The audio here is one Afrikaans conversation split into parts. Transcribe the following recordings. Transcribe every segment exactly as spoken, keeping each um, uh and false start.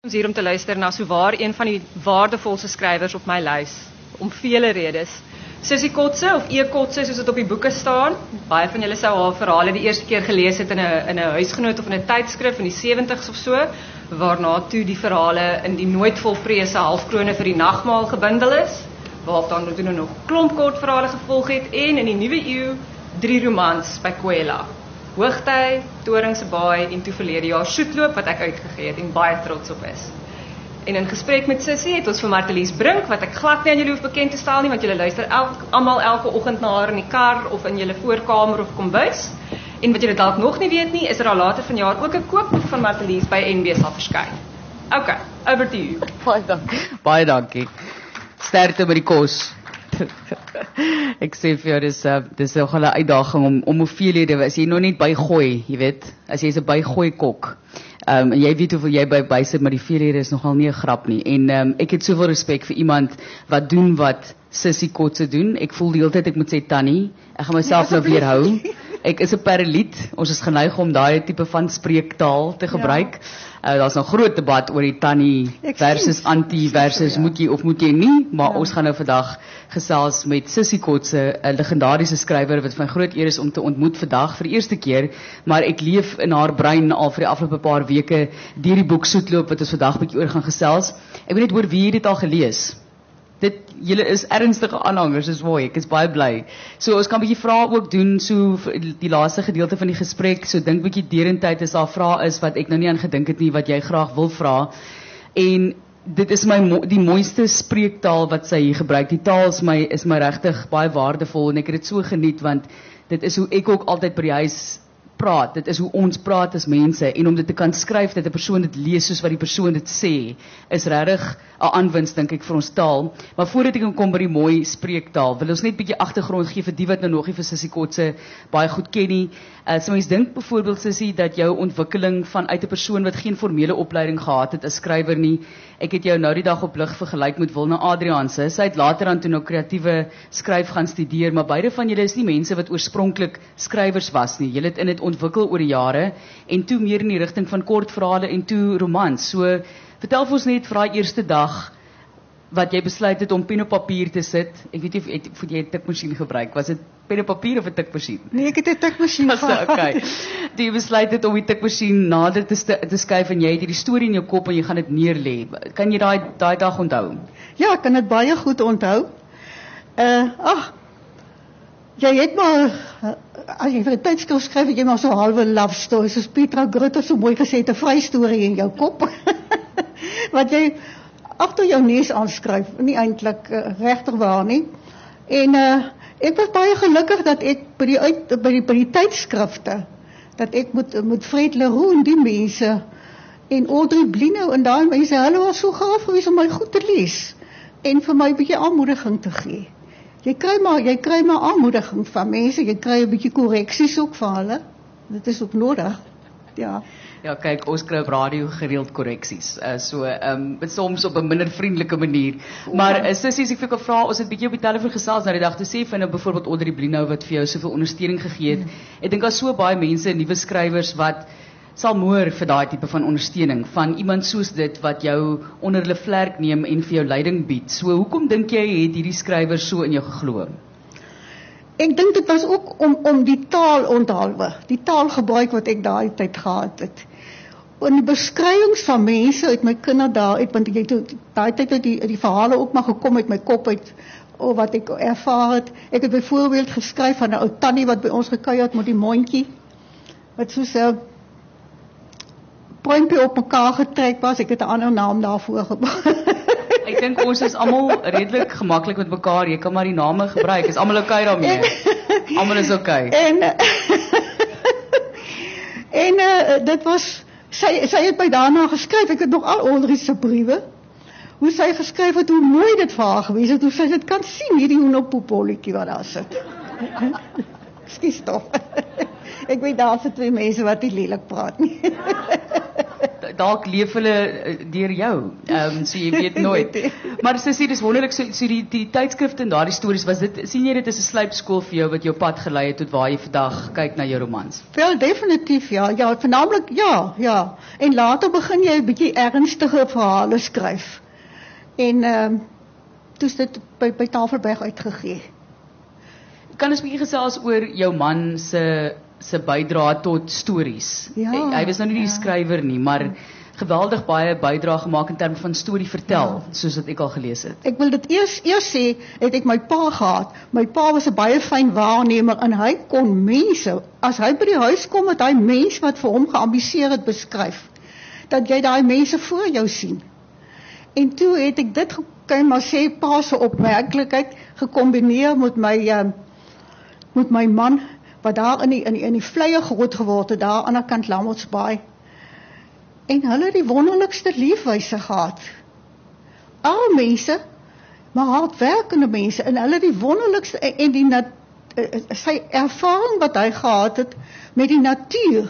Ons hier om te luister na souwaar een van die waardevolste skrywers op my lys, om vele redes. Sissy Kotse of E. Kotse soos dit op die boeke staan. Baie van julle sou haar verhale die eerste keer gelees het in 'n in 'n huisgenoot of in 'n tydskrif in die sewenties of so, waarna toe die verhale in die nooit volprese halfkrone vir die nagmaal gebundel is, waarop dan toe nog klomp kort verhale gevolg het en in die nuwe eeu drie romans by Kwela. Hoogtyd, Toringse Baai en toe verlede jaar Soetloop wat ek uitgegee het en baie trots op is. En in gesprek met Sissy het ons vir Martelies Brink, wat ek glad nie aan julle hoef bekend te stel nie, want julle luister elk, almal elke oggend na haar in die kar of in julle voorkamer of kombuis. En wat julle dalk nog nie weet nie, is er al later vanjaar ook 'n kookboek van Martelies by N B sal verskyn. Okay, over to you. Baie dankie. Baie dankie. Sterkte met die kos. Ek sê vir jou, dis uh, dis nog 'n uitdaging om om hoeveelhede, as jy nog net bygooi, jy weet, as jy's 'n bygooi kok. Um, en jy weet hoeveel jy by bysit, maar die veelhede is nogal nie 'n grap nie. En um, ek het soveel respek vir iemand wat doen wat Sissy Kotse doen. Ek voel die hele tyd ek moet sê Tannie. Ek gaan myself nou weerhou. Ek is 'n paraliet. Ons is geneig om daai tipe van spreektaal te gebruik. Ja. Uh, Daar's 'n groot debat oor die Tannie versus anti versus moet jy of moet jy nie, maar ja. Ons gaan nou vandag gesels met Sissy Kotse, 'n legendariese skrywer wat van groot eer is om te ontmoet vandag vir die eerste keer, maar ek leef in haar brein al vir die afgelope paar weke deur die boek Soetloop wat ons vandag bietjie oor gaan gesels. Ek weet net hoor wie het dit al gelees. Dit, julle is ernstige aanhangers, is mooi, ek is baie bly. So ons kan 'n bietjie vrae ook doen, so die laaste gedeelte van die gesprek, so dink bietjie derentyd as daar vrae is wat ek nou nie aan gedink het nie, wat jy graag wil vra. En dit is my die mooiste spreektaal wat sy hier gebruik. Die taal is my is my regtig baie waardevol en ek het dit so geniet want dit is hoe ek ook altyd by die huis praat. Dit is hoe ons praat as mense en om dit te kan skryf dat 'n persoon dit lees soos wat die persoon dit sê, is regtig 'n aanwinst dink ek vir ons taal. Maar voordat ek kom by die mooi spreektaal, wil ons net 'n bietjie agtergrond gee vir die wat nou nog nie vir Sissy Kotse baie goed ken nie. Uh, so mens dink byvoorbeeld Sissy dat jou ontwikkeling vanuit 'n persoon wat geen formele opleiding gehad het as skrywer nie. Ek het jou nou die dag op lig vergelyk met Wilna Adriaanse. Sy het later aan toe nou kreatiewe skryf gaan studeer, maar beide van julle is nie mense wat oorspronklik skrywers was nie. Julle het in dit ontwikkel oor die jare en toe meer in die rigting van kortverhale en toe romans. So vertel vir ons net vir daai eerste dag wat jy besluit het om pen op papier te sit. Ek weet nie of jy 'n tikmasjien gebruik. Was dit pen op papier of 'n tikmasjien? Nee, ek het 'n tikmasjien gehad. Okay. Jy besluit het om die tikmasjien nader te te skuif en jy het hierdie storie in jou kop en jy gaan dit neerlê. Kan jy daai daai dag onthou? Ja, ek kan dit baie goed onthou. Uh, ag. Jy het maar as jy vir 'n tydskrif skryf, het jy maar so 'n halwe love story, soos Petra Grutter so mooi gesê, 'n vrystorie in jou kop. Wat jy agter jou neus aanskryf, nie eintlik uh, regtig waar nie. En uh, ek was baie gelukkig dat ek by die uit by die by die tydskrifte dat ek moet met Fred Leroux en die mense en Audrey Blinow en daai mense, hulle was so gaaf geweest om my goed te lees en vir my 'n bietjie aanmoediging te gee. Jy kry maar jy kry maar aanmoediging van mense, jy kry 'n bietjie korreksies ook van hulle. Dit is ook nodig. Ja. Ja, kyk, ons kry op radio gereeld korreksies. Uh, so ehm um, soms op 'n minder vriendelike manier. Maar uh, Sissy, as ek vir jou vra, ons het bietjie op die telefoon gesels nou die dag te sê van nou byvoorbeeld Audrey Blinow wat vir jou soveel ondersteuning gegee het. Ja. Ek dink daar's so baie mense, nuwe skrywers wat sal moer vir daai tipe van ondersteuning van iemand soos dit wat jou onder hulle vlerk neem en vir jou leiding bied. So hoekom dink jy het hierdie skrywer so in jou geglo? Ek dink dit was ook om om die taal onthaalwe, die taalgebruik wat ek daai tyd gehad het. En die beskrywings van mense uit my kinderdae, uit want jy toe daai tyd uit die die verhale ook maar gekom uit my kop uit of wat ek ervaar het. Ek het byvoorbeeld geskryf van 'n ou tannie wat by ons gekuier het met die mondjie wat soos 'n pointjie op mekaar getrek was. Ek het 'n ander naam daarvoor gebruik. Ek dink ons is almal redelik gemaklik met mekaar. Jy kan maar die name gebruik. Is almal okay daarmee? Almal is okay. En en uh, dit was sy sy het by daarna geskryf. Ek het nog al Audrey se briewe. Hoe sy geskryf het, hoe mooi dit vir haar gewees het, hoe sy dit kan sien hierdie hoenderpoepolletjie wat daar sit. Skus tog. Ek weet daar se twee mense wat nie lelik praat nie. dalk leef hulle uh, deur jou. Ehm um, so jy weet nooit. Maar sussie, dis wonderlik so, so die die tydskrifte en daardie stories, was dit, sien jy dit is 'n slypskool vir jou wat jou pad gelei het tot waar jy vandag kyk na jou romans? Wel definitief ja, ja, vernaamlik ja, ja. En later begin jy 'n bietjie ernstige verhale skryf. En ehm um, toe's dit by by Tafelberg uitgegee. Kan ons 'n bietjie gesels oor jou man se se bydra tot stories? Ja, hy, hy was nou nie die ja. skrywer nie, maar geweldig baie bydra gemaak in terme van storie vertel, ja. soos wat ek al gelees het. Ek wil dit eers eers sê, het ek my pa gehad. My pa was 'n baie fyn waarnemer en hy kon mense, as hy by die huis kom met hy mens wat vir hom geambiseer het beskryf, dat jy daai mense voor jou sien. En toe het ek dit, kan jy maar sê, pa se opmerklikheid gekombineer met my uh, met my man, wat daar in die, in die, in die vleie groot geword het, daar aan die kant Lammertsbaai. En hulle het die wonderlikste leefwyse gehad. Arme mense, maar hardwerkende mense, en hulle het die wonderlikste, en, en die nat, sy ervaring wat hy gehad het met die natuur.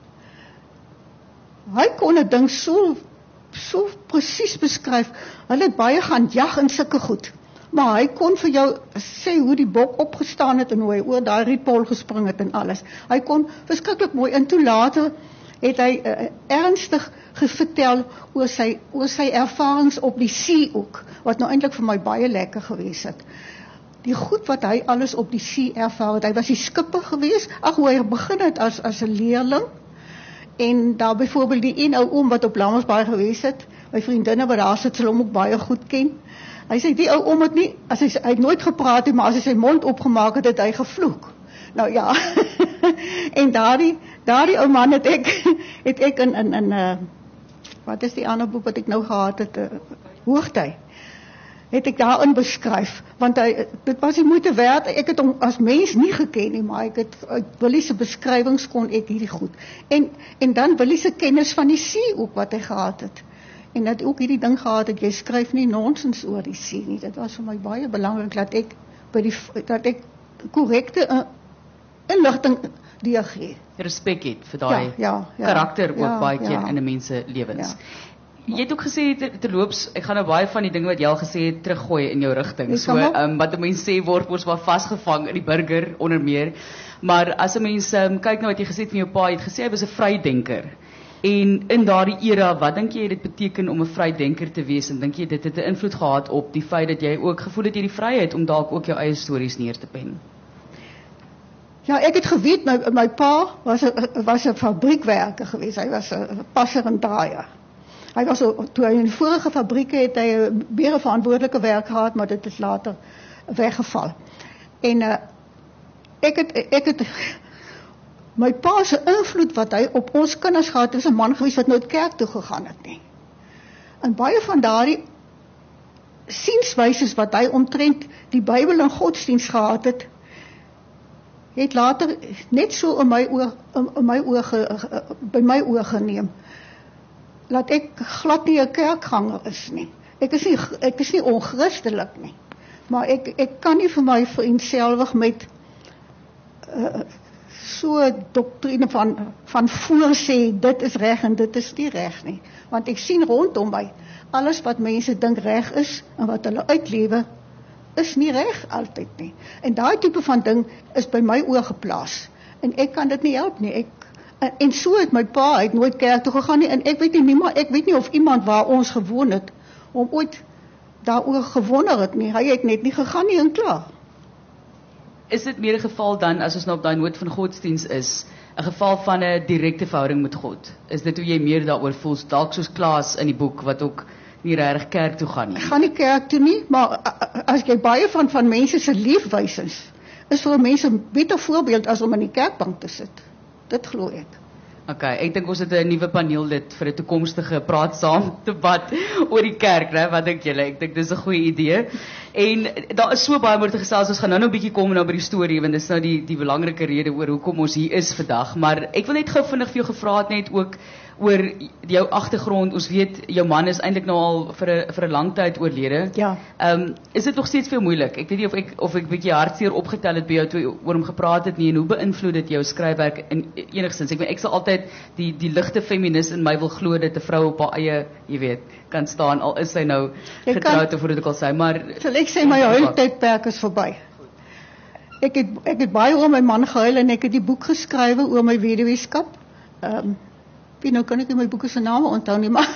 Hy kon 'n ding so, so presies beskryf. Hulle het baie gaan jag en sulke goed. Maar hy kon vir jou sê hoe die bok opgestaan het en hoe hy oor daai rietpol gespring het en alles. Hy kon verskriklik mooi, en toe later het hy uh, ernstig gevertel oor sy, oor sy ervarings op die see ook, wat nou eintlik vir my baie lekker gewees het. Die goed wat hy alles op die see ervaar het, hy was die skipper gewees, ag hoe hy begin het as, as 'n leerling, en daar byvoorbeeld die een ou oom wat op Lammertsbaai gewees het, my vriendinne wat daar sit, sal hom ook baie goed ken. Hy sê, die ou oom het nie, as hy, hy het nooit gepraat het, maar as hy sy mond opgemaak het, het hy gevloek. Nou ja, en daardie, daardie ou man het ek, het ek in, in, in uh, wat is die ander boek wat ek nou gehad het, uh, Hoogtyd, het ek daarin beskryf, want hy, dit was die moeite werd, ek het hom as mens nie geken nie, maar ek het, uit Willie se beskrywings kon ek hierdie goed, en, en dan Willie se kennis van die see ook wat hy gehad het, en dat ook hierdie ding gehad het, jy skryf nie nonsens oor die see nie, dit was vir my baie belangrik, dat ek, by die, dat ek korrekte uh, inligting deurgee. Respek het vir daai ja, ja, ja, karakter ook ja, baie keer ja. in 'n mens se lewens. Ja. Jy het ook gesê, ter, terloops, ek gaan nou baie van die dinge wat jy al gesê het, teruggooi in jou rigting. Jy So, kan ook. um, wat 'n mens sê, word ons maar vasgevang in die burger, onder meer. Maar as 'n mens um, kyk na wat jy gesê het van jou pa, jy het gesê hy was 'n vrydenker. En in daardie era, wat dink jy dit beteken om 'n vrydenker te wees, en dink jy dit het 'n invloed gehad op die feit dat jy ook gevoel het jy die vryheid om dalk ook jou eie stories neer te pen? Ja, ek het geweet, my, my pa was 'n was 'n fabriekwerker geweest, hy was 'n passer en draaier. Hy was, toe hy in die vorige fabrieke het hy 'n baie verantwoordelike werk gehad, maar dit is later weggeval. En uh, ek het, ek het, my pa se invloed wat hy op ons kinders gehad, is 'n man geweest wat nooit kerk toe gegaan het nie. En baie van daardie sienswyses wat hy omtrent die Bybel en godsdienst gehad het, het later net so in my oor, in, in my oor, by my oor geneem, dat ek glad nie 'n kerkganger is nie. Ek is nie, ek is nie onchristelik nie, maar ek, ek kan nie vir my vereenselwig met uh, so doktrine van, van voorsê, dit is reg en dit is nie reg nie. Want ek sien rondom my, alles wat mense dink reg is, en wat hulle uitlewe, is nie reg altyd nie. En daai tipe van ding is by my oor geplaas. En ek kan dit nie help nie. Ek, en, en so het my pa, hy het nooit kerk toe gegaan nie, en ek weet nie, niemand, ek weet nie of iemand waar ons gewoon het, om ooit daaroor gewonder het nie. Hy het net nie gegaan nie en klaar. Is dit meer 'n geval dan, as ons nou op daai noot van godsdienst is, 'n geval van 'n direkte verhouding met God? Is dit hoe jy meer daaroor voel, dalk soos Klaas in die boek, wat ook nie regtig kerk toe gaan nie? Ek gaan nie kerk toe nie, maar as jy baie van, van mense se leefwyses, is vir mense 'n beter voorbeeld as om in die kerkbank te sit. Dit glo ek. Ok, ek dink ons het 'n nuwe paneellid vir 'n toekomstige praat saam debat oor die kerk, né? Wat dink julle? Ek dink dis 'n goeie idee. En daar is so baie meer te gesels. Ons gaan nou nou 'n bietjie kom nou by die storie, want dis nou die die belangrike rede oor hoekom ons hier is vandag. Maar ek wil net gou vinnig vir jou gevra het net ook oor jou agtergrond. Ons weet jou man is eintlik nou al vir 'n vir 'n lang tyd oorlede. Ja. Ehm um, is dit nog steeds veel moeilik? Ek weet nie of ek of ek 'n bietjie hartseer opgetel het by jou toe jy oor hom gepraat het nie en hoe beïnvloed dit jou skryfwerk in enigstens? Ek weet ek sal altyd die die ligte feminis in my wil glo dat 'n vrou op haar eie, jy weet, kan staan al is sy nou getroud of hoe dit ook al sê, maar sal ek sê my huiltydperk is verby. Ek het ek het baie oor my man gehuil en ek het die boek geskrywe oor my weduweeskap. Ehm um, nou kan ek nie my boeke se name onthou nie, maar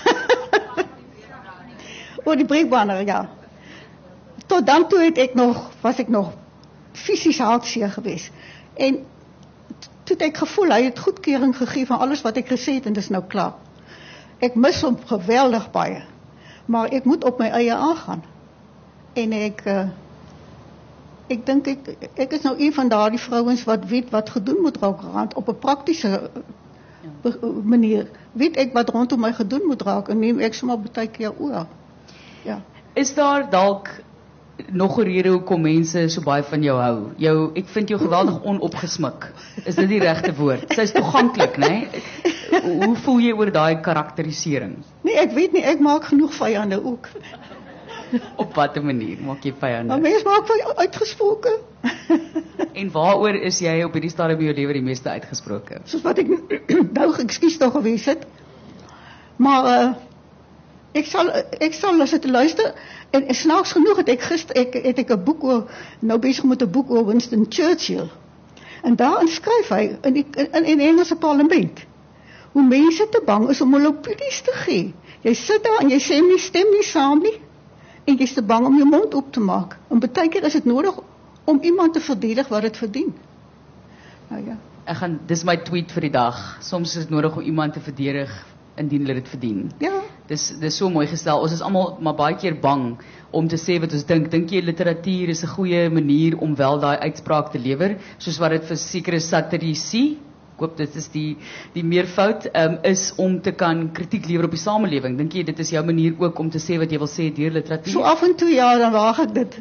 oor die breekbanner, ja. Tot dan toe het ek nog was ek nog fisies hartseer geweest. En toe het ek gevoel hy het goedkeuring gegee van alles wat ek gesê het en dis nou klaar. Ek mis hom geweldig baie. Maar ek moet op my eie aangaan. En ek uh, ek dink ek ek is nou een van daardie vrouens wat weet wat gedoen moet raak op 'n praktiese manier. Weet ek wat rondom my gedoen moet raak en neem ek sommer baie keer oor. Ja. Is daar dalk nog 'n rede hoekom mense so baie van jou hou? Jou ek vind jou geweldig onopgesmik. Is dit die regte woord? Sy's toeganklik, né? Nee? Hoe voel jy oor daai karakterisering? Nee, ek weet nie, ek maak genoeg vyande ook. Op watter manier maak jy vyande? Maar mense maak van uitgesproke. En waaroor is jy op hierdie stadium in jou lewe die meeste uitgesproke? Soos wat ek nou ekskuus tog gewees het. Maar uh, ek sal ek sal as dit luister en, en snaaks genoeg het ek gister ek het ek 'n boek oor nou besig met 'n boek oor Winston Churchill. En daarin skryf hy in die in, in die Engelse parlement hoe mense te bang is om hulle opinies te gee. Jy sit daar en jy sê nie stem nie saam nie en jy's te bang om jou mond op te maak. En baie keer is dit nodig om iemand te verdedig wat dit verdien. Nou ja. Ek gaan dis my tweet vir die dag. Soms is dit nodig om iemand te verdedig indien hulle dit verdien. Ja. Dis dis so mooi gestel. Ons is almal maar baie keer bang om te sê wat ons dink. Dink jy literatuur is 'n goeie manier om wel daai uitspraak te lewer, soos wat dit vir sekere satirici, ek hoop dit is die die meervoud, um, is om te kan kritiek lewer op die samelewing. Dink jy dit is jou manier ook om te sê wat jy wil sê deur literatuur? So af en toe ja, dan waag ek dit.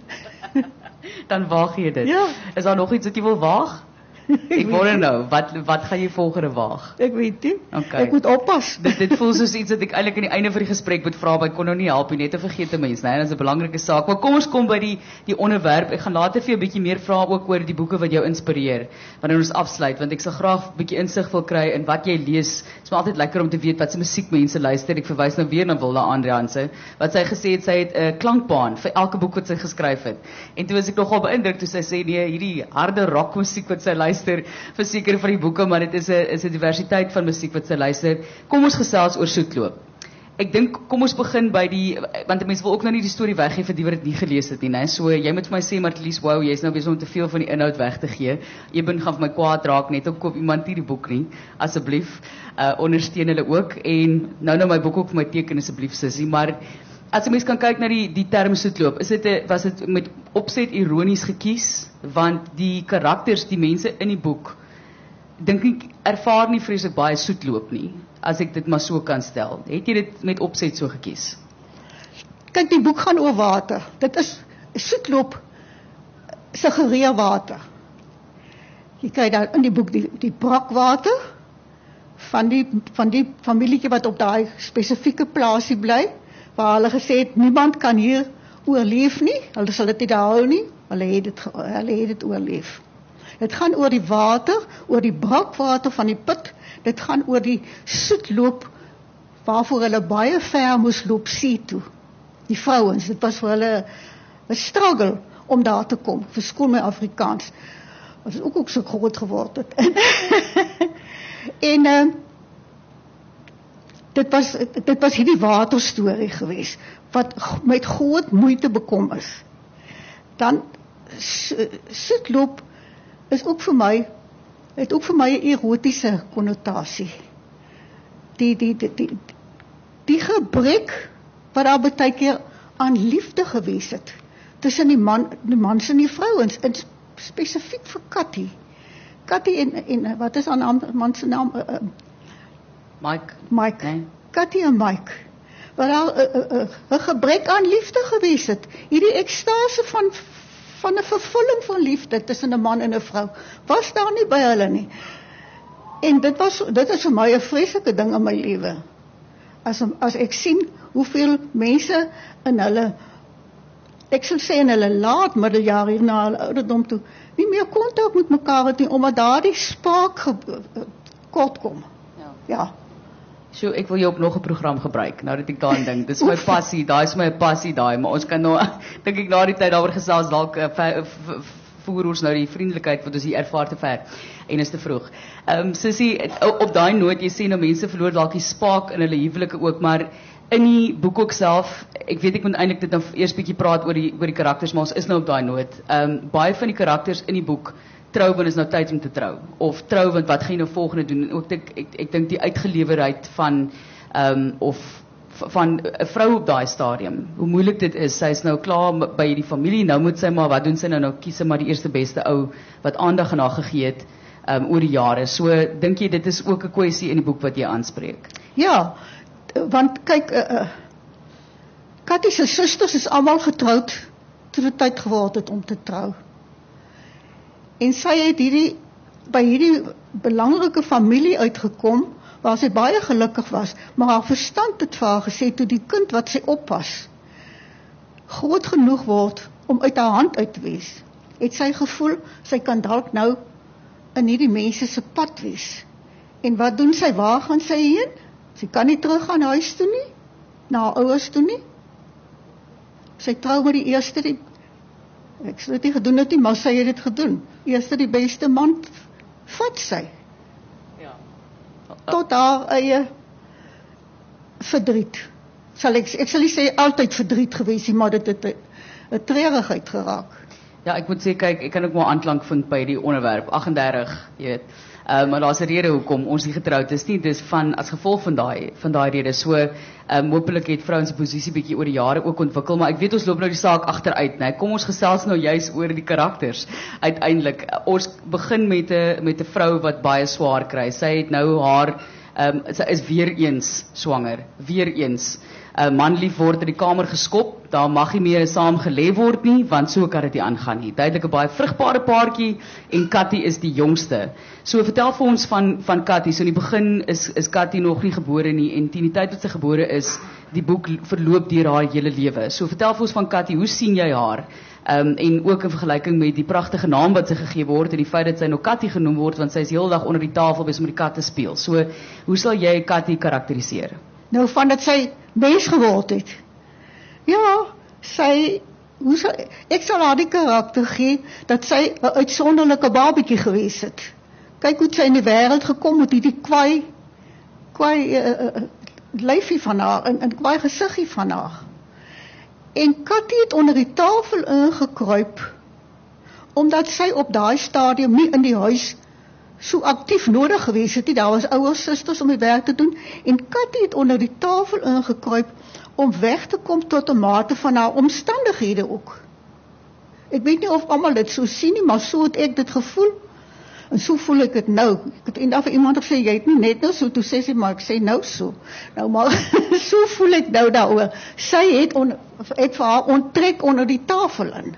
Dan waag jy dit. Ja. Is daar nog iets wat jy wil waag? Ek wonder nou, wat wat gaan jy volgende waag? Ek weet nie. Okay. Ek moet oppas. Dit dit voel soos iets wat ek eintlik aan die einde van die gesprek moet vra, maar ek kon nou nie help nie, net 'n vergete mens, nee, dit is 'n belangrike saak. Maar kom ons kom by die die onderwerp. Ek gaan later vir jou 'n bietjie meer vra ook oor die boeke wat jou inspireer wanneer ons afsluit, want ek sal graag 'n bietjie insig wil kry in wat jy lees. Dit is maar altyd lekker om te weet wat se musiek mense luister. Ek verwys nou weer na Wilda Andrianse wat sy gesê het sy het 'n uh, klankbaan vir elke boek wat sy geskryf het. En toe was ek nogal beïndruk toe sy sê nee, hierdie harde rockmusiek wat sy luister vir sekere van die boeke, maar dit is 'n is 'n diversiteit van musiek wat sy luister. Kom ons gesels oor Soetloop. Ek dink kom ons begin by die want mense wil ook nou nie die storie weggee vir die wat dit nie gelees het nie, né? So jy moet vir my sê Martlies, wow, jy's nou besig om te veel van die inhoud weg te gee. Eben gaan vir my kwaad raak net om koop iemand nie die boek nie. Asseblief, uh, ondersteun hulle ook en nou nou my boek ook vir my teken asseblief sussie, maar as jy mens kan kyk na die die term Soetloop, is dit 'n was dit met opset ironies gekies want die karakters, die mense in die boek dink ek ervaar nie vreeslik baie soetloop nie, as ek dit maar so kan stel. Het jy dit met opset so gekies? Kyk, die boek gaan oor water. Dit is Soetloop suggereer water. Jy kyk daar in die boek die die brakwater van die van die familietjie wat op daai spesifieke plaasie bly, waar hulle gesê het niemand kan hier oorleef nie. Hulle sal dit nie daar hou nie. Hulle het dit hulle het dit oorleef. Dit gaan oor die water, oor die brakwater van die put. Dit gaan oor die soetloop waarvoor hulle baie ver moes loop see toe. Die vrouens, dit was vir hulle 'n struggle om daar te kom. Verskoon my Afrikaans. Wat ook ook so groot geword het. en uh, dit was dit was hierdie waterstorie geweest wat met groot moeite bekom is. Dan soetloop is ook vir my het ook vir my 'n erotiese konnotasie. Die die die die die gebrek wat daar baie keer aan liefde gewees het tussen die man die mans en die vrouens, en spesifiek vir Cathy. Cathy en en wat is aan man se naam? Uh, uh, Mike. Mike. Nee. Cathy en Mike. Wat daar 'n uh, uh, uh, gebrek aan liefde gewees het. Hierdie ekstase van van 'n vervulling van liefde tussen 'n man en 'n vrou was daar nie by hulle nie. En dit was dit is vir my 'n vreeslike ding in my lewe. As as ek sien hoeveel mense in hulle ek sal sê in hulle laat middeljare hier na hulle ouderdom toe nie meer kontak met mekaar het nie, omdat daardie spaak kort kom. Ja. Ja. So ek wil jou op nog 'n program gebruik. Nou dat ek daaraan dink, dis my passie, daai is my passie daai, maar ons kan nou dink ek na die tyd daaroor gesels dalk uh, voer ons nou die vriendelikheid wat ons hier ervaar te ver en is te vroeg. Ehm um, Sissie, op daai noot, jy sê nou mense verloor dalk die spaak in hulle huwelike ook, maar in die boek ook self, ek weet ek moet eintlik dit nou eers bietjie praat oor die oor die karakters, maar ons is nou op daai noot. Ehm um, baie van die karakters in die boek trou want is nou tyd om te trou, of trou want wat gaan jy nou volgende doen? Ook ek ek, ek dink die uitgelewerheid van ehm um, of van 'n vrou op daai stadium, hoe moeilik dit is. Sy is nou klaar by die familie, nou moet sy maar, wat doen sy nou? Nou kies sy maar die eerste beste ou wat aandag aan haar gegee het um, oor die jare. So dink jy dit is ook 'n kwessie in die boek wat jy aanspreek? Ja, want kyk, uh, uh, Katty se susters is almal getroud toe dit tyd geword het om te trou. En sy het hierdie by hierdie belangrike familie uitgekom waar sy baie gelukkig was, maar haar verstand het vir haar gesê toe die kind wat sy oppas groot genoeg word om uit haar hand uit te wees, het sy gevoel sy kan dalk nou in hierdie mense se pad wees. En wat doen sy? Waar gaan sy heen? Sy kan nie terug gaan huis toe nie, na haar ouers toe nie. Sy trou met die eerste, die, ek sal dit nie gedoen het nie, maar sy het dit gedoen. Eerste die beste man vat sy. Ja. Tot haar eie verdriet. Sal ek, ek sal nie sê altyd verdriet gewees, maar dit het 'n treurigheid geraak. Ja, ek moet sê, kyk, ek kan ook maar aanklank vind by die onderwerp, agt en dertig, jy weet. Uh, maar daar's 'n rede hoekom ons nie getroud is nie, dis van, as gevolg van daai van daai rede. So, um, hopelik het vrouens se posisie bietjie oor die jare ook ontwikkel, maar ek weet ons loop nou die saak agteruit, né? Kom ons gesels nou juis oor die karakters. Uiteindelik, ons begin met 'n met 'n vrou wat baie swaar kry. Sy het nou haar um, sy is weer eens swanger, weer eens. 'n uh, man lief word in die kamer geskop, daar mag nie meer saam gelê word nie, want so kan dit nie aangaan nie. Duidelik 'n baie vrugbare paartjie en Katty is die jongste. So vertel vir ons van van Katty. So in die begin is is Katty nog nie gebore nie en teen die tyd wat sy gebore is, die boek verloop deur haar hele lewe. So vertel vir ons van Katty, hoe sien jy haar? Um, en ook in vergelyking met die pragtige naam wat sy gegee word en die feit dat sy nou Katty genoem word want sy is heeldag onder die tafel besig met die kat te speel. So hoe sal jy Katty karakteriseer? Nou van dat sy mens geword het. Ja, sy, hoe sal, ek sal haar die karakter gee, dat sy 'n uitsonderlike babietjie gewees het. Kyk hoe sy in die wêreld gekom het, hierdie kwaai, kwaai uh, uh, lyfie van haar, en, en kwaai gesiggie van haar. En Katty het onder die tafel ingekruip, omdat sy op daai stadium nie in die huis so aktief nodig gewees het nie. Daar was ouers, susters om die werk te doen, en Katty het onder die tafel ingekruip om weg te kom tot 'n mate van haar omstandighede ook. Ek weet nie of almal dit so sien nie, maar so het ek dit gevoel, en so voel ek dit nou. Ek het eendag vir iemand gesê, jy het nie net nou so, toe sê sy, maar ek sê nou so. Nou maar, so voel ek nou daaroor. Sy het, on, het vir haar onttrek onder die tafel in.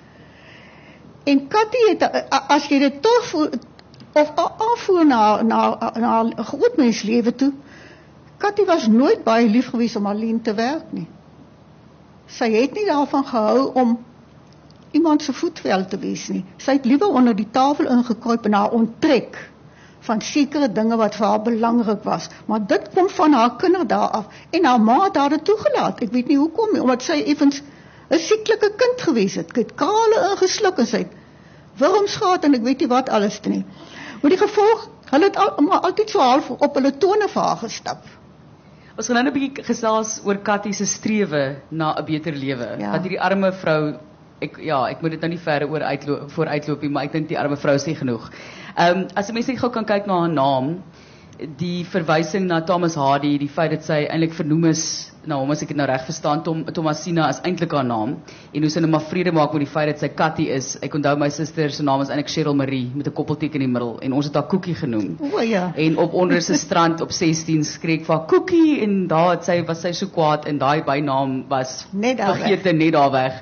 En Katty het, as jy dit toch voel, of afvoer na, na, na 'n groot mens lewe toe, Katty was nooit baie lief gewees om alleen te werk nie. Sy het nie daarvan gehou om iemand se voetvel te wees nie. Sy het liewer onder die tafel ingekruip en haar onttrek van sekere dinge wat vir haar belangrik was. Maar dit kom van haar kinderdae af en haar ma het haar dit toegelaat. Ek weet nie hoekom nie, omdat sy effens 'n sieklike kind gewees het. Sy het krale ingesluk en sy het wurms gehad en ek weet nie wat alles nie. Maar die gevolg, hulle het al, maar altyd so half op hulle tone vir haar gestap. Ons gaan nou 'n bietjie gesels oor Katty se strewe na 'n beter lewe. Ja. Dat hierdie arme vrou, ek ja, ek moet dit nou nie verder oor uitloop voor uitloop nie, maar ek dink die arme vrou sê genoeg. Ehm um, as jy mense gou kan kyk na haar naam, die verwysing na Thomas Hardy, die feit dat sy eintlik vernoem is na hom, as ek dit nou reg verstaan, Tom, Thomasina is eintlik haar naam, en hoe sy nou maar vrede maak met die feit dat sy Katty is. Ek onthou my suster se naam is eintlik Cheryl Marie met 'n koppelteken in die middel en ons het haar Koekie genoem. O ja. En op onder se strand op sestien skreek vir haar Koekie en daar het sy was sy so kwaad en daai bynaam was net daar vergeet net daar weg.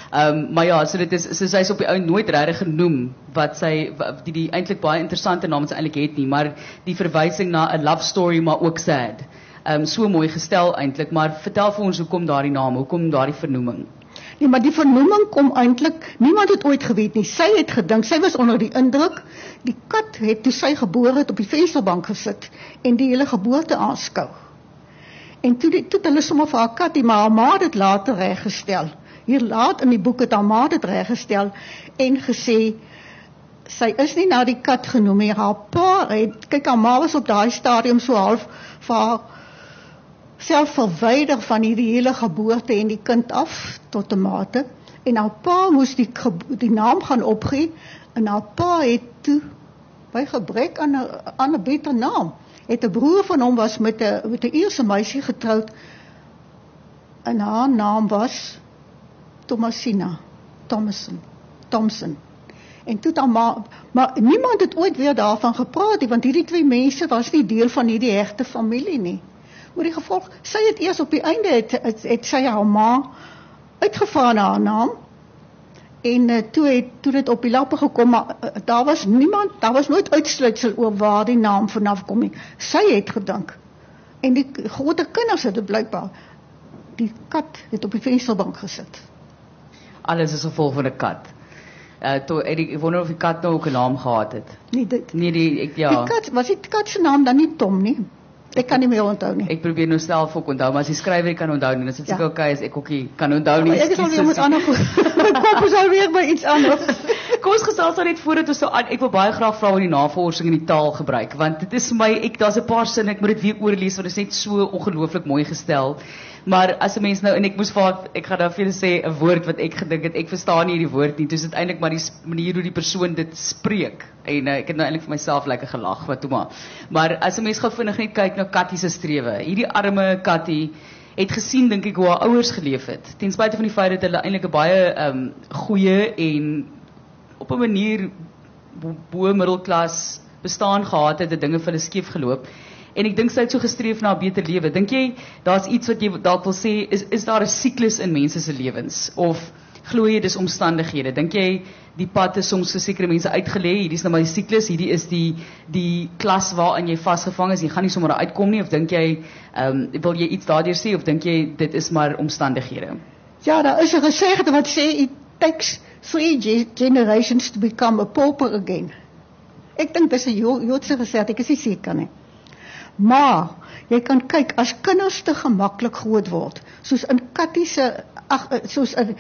Um, maar ja, so dit is, so sy is op die ou nooit regtig genoem, wat sy, wat, die, die eintlik baie interessante naam sy eintlik het nie, maar die verwysing na 'n love story, maar ook sad. Um, so mooi gestel eintlik, maar vertel vir ons, hoekom daardie naam, hoekom daardie vernoeming? Nee, maar die vernoeming kom eintlik, niemand het ooit geweet nie. Sy het gedink, sy was onder die indruk, die kat het toe sy gebore het op die vensterbank gesit en die hele geboorte aanskou. En toe, die, toe het hulle sommer vir haar kat, maar haar ma het dit later reggestel. Hier laat in die boek het haar ma dit reggestel en gesê, sy is nie na die kat genoem nie, haar pa het, kyk, haar ma was op daai stadium so half vir haar self verwyder van hierdie hele geboorte en die kind af tot 'n mate, en haar pa moes die, die naam gaan opgee, en haar pa het toe, by gebrek aan 'n aan 'n beter naam, het 'n broer van hom was met 'n met 'n Ierse meisie getroud, en haar naam was Thomasina, Thomason, Thompson. En toe dan maar, maar niemand het ooit weer daarvan gepraat nie, want hierdie twee mense was nie deel van hierdie hegte familie nie. Maar die gevolg, sy het eers op die einde, het, het, het sy haar ma uitgevra na haar naam, en uh, toe het toe dit op die lappe gekom, maar uh, daar was niemand, daar was nooit uitsluitsel oor waar die naam vanaf kom nie. Sy het gedink, en die grote kinders het het blykbaar, die kat het op die vensterbank gesit. Alles is gevolg van 'n kat. Uh, to, ek wonder of die kat nou ook 'n naam gehad het. Nee, dit, Nee, die, ek, ja. die kat, was die kat se naam dan nie Tom nie? Ek kan nie meer onthou nie. Ek probeer nou self ook onthou, maar as die skrywer kan onthou nie, dan is dit Ja. seker okay as ek ook nie kan onthou nie. Maar ek is alweer met Excuses. ander goed. My kop is alweer by iets anders. Kom ons gesels dan net voordat ons so aan, ek wil baie graag vra oor die navorsing en die taal gebruik, want dit is vir my, ek daar's 'n paar sinne, ek moet dit weer oorlees want dit is net so ongelooflik mooi gestel. Maar as 'n mens nou, en ek moes vir haar- ek gaan nou vir julle sê 'n woord wat ek gedink het, ek verstaan nie hierdie woord nie, dis dit eintlik maar die sp- manier hoe die persoon dit spreek. En uh, ek het nou eintlik vir myself lekker gelag, wat toe maar. Maar as 'n mens gou vinnig net kyk na Kattie se strewe, hierdie arme Kattie het gesien, dink ek, hoe haar ouers geleef het. Ten spyte van die feit dat hulle eintlik 'n baie um, goeie en op 'n manier bo, bo middelklas bestaan gehad het, dat dinge vir hulle skeef geloop. En ek dink sy het so gestreef na 'n beter lewe. Dink jy daar's iets wat jy dalk wil sê, is is daar 'n siklus in mense se lewens, of glo jy dis omstandighede? Dink jy die pad is soms vir sekere mense uitgelê, hierdie is nou maar die siklus, hierdie is die die klas waarin jy vasgevang is, jy gaan nie sommer daar uitkom nie, of dink jy ehm um, wil jy iets daardeur sê, of dink jy dit is maar omstandighede? Ja, daar is 'n gesegde wat sê, it takes three ge- generations to become a pauper again. Ek dink dis 'n Jo- Joodse gesegde, ek is nie seker nie. Maar, jy kan kyk, as kinders te gemaklik groot word, soos in Kattie se, ag, soos in,